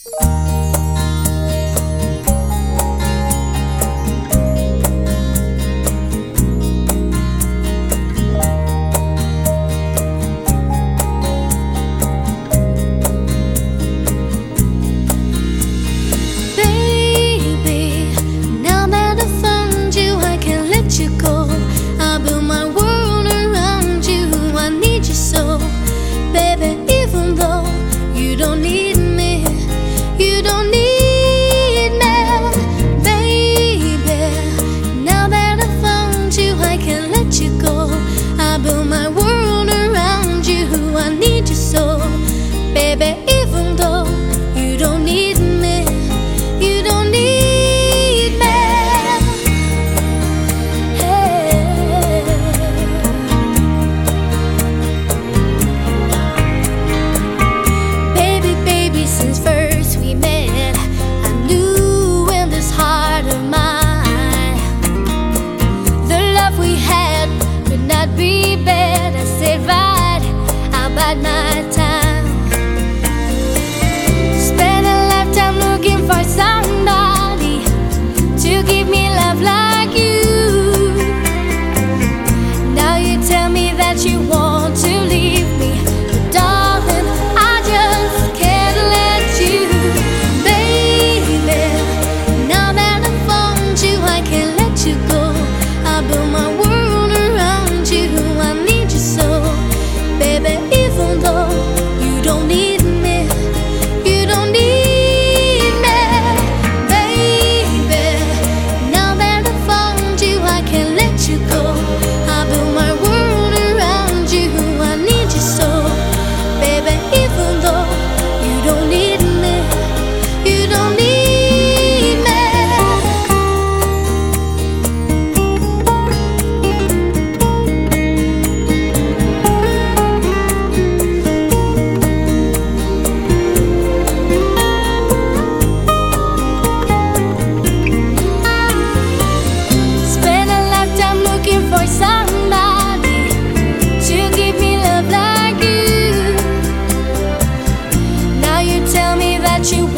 Baby, even though you don't need me, you don't need me. Hey. Baby, baby, since first we met, I knew in this heart of mine the love we had could not be bad. I said right, I'll bide my time. Looking for somebody to give me love like you. Now you tell me that you want to leave me, but darling, I just can't let you. Baby, now that I found you, I can't let you go. I built my world around you, I need you so. Baby, even though you don't need me, you don't need. For somebody to give me love like you. Now you tell me that you